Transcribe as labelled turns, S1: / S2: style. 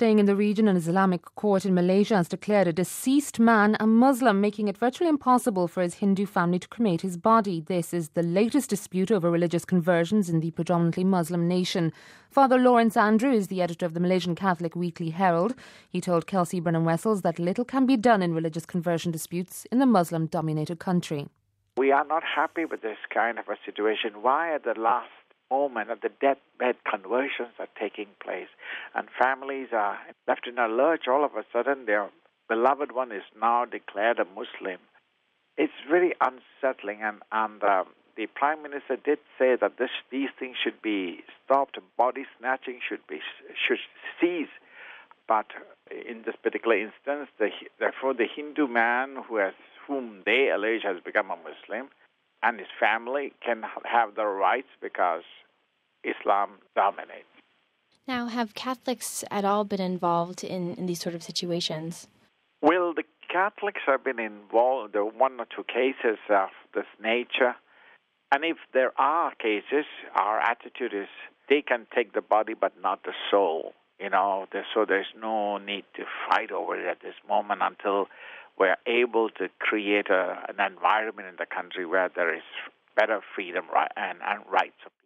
S1: Staying in the region, an Islamic court in Malaysia has declared a deceased man a Muslim, making it virtually impossible for his Hindu family to cremate his body. This is the latest dispute over religious conversions in the predominantly Muslim nation. Father Lawrence Andrew is the editor of the Malaysian Catholic Weekly Herald. He told Kelsey Brennan-Wessels that little can be done in religious conversion disputes in the Muslim-dominated country.
S2: We are not happy with this kind of a situation. Why at the last moment of the deathbed conversions are taking place and families are left in a lurch? All of a sudden their beloved one is now declared a Muslim. It's very unsettling, and the Prime Minister did say that these things should be stopped, body snatching should cease. But in this particular instance, therefore the Hindu man whom they allege has become a Muslim and his family can have the rights because Islam dominates.
S3: Now, have Catholics at all been involved in these sort of situations?
S2: Well, the Catholics have been involved in one or two cases of this nature. And if there are cases, our attitude is they can take the body but not the soul. So there's no need to fight over it at this moment until we're able to create an environment in the country where there is better freedom and rights of